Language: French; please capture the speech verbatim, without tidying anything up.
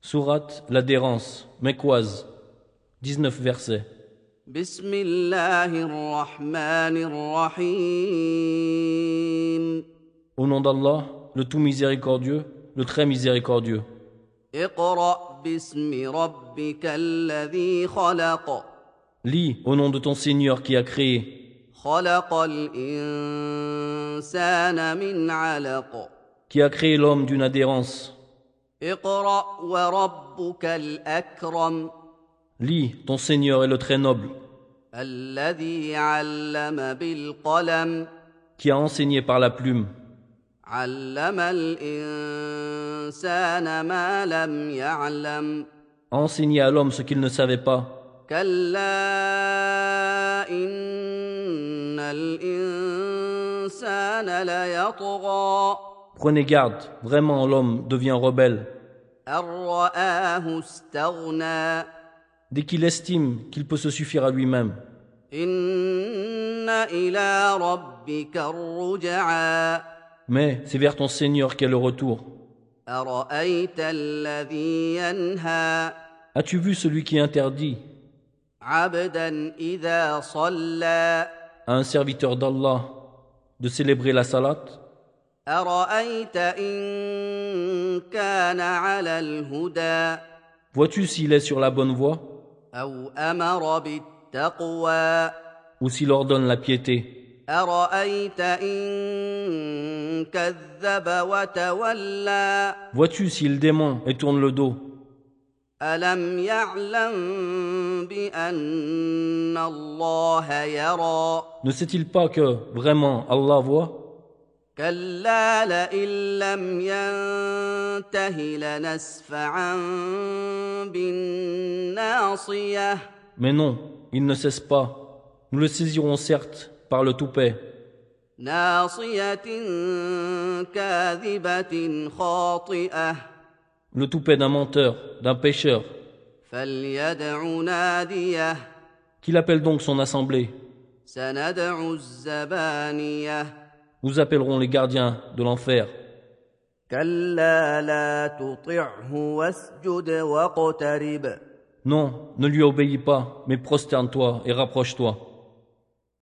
Sourate l'adhérence, Mekwaz, dix-neuf versets. بسم الله الرحمن الرحيم Au nom d'Allah, le tout miséricordieux, le très miséricordieux. اقرأ باسم ربك الذي خلق Lis au nom de ton Seigneur qui a créé, خلق الإنسان من علق qui a créé l'homme d'une adhérence. اقرأ وربك الأكرم Lis, ton Seigneur est le très noble, الذي علم بالقلم qui a enseigné par la plume, علم الإنسان ما لم يعلم a enseigné à l'homme ce qu'il ne savait pas. كلا إن الإنسان ليطغى Prenez garde, vraiment l'homme devient rebelle, أن رآه استغنى dès qu'il estime qu'il peut se suffire à lui-même. إن إلى ربك الرجعى Mais c'est vers ton Seigneur qu'est le retour. أرأيت الذي ينهى As-tu vu celui qui interdit عبدا إذا صلى à un serviteur d'Allah de célébrer la salat? أرأيت إن كان على الهدى Vois-tu s'il est sur la bonne voie أو أمر بالتقوى ou s'il ordonne la piété? أرأيت إن كذب وتولى Vois-tu s'il dément et tourne le dos? ألم يعلم بأن الله يرى Ne sait-il pas que, vraiment, Allah voit? كلا لئن لم ينته لنسفعا بالناصية Mais non, il ne cesse pas. Nous le saisirons certes par le toupet, ناصية كاذبة خاطئة le toupet d'un menteur, d'un pécheur. فليدع ناديه Qu'il appelle donc son assemblée. سندع الزبانية Nous appellerons les gardiens de l'enfer. كلا لا تطعه واسجد واقترب Non, ne lui obéis pas, mais prosterne-toi et rapproche-toi.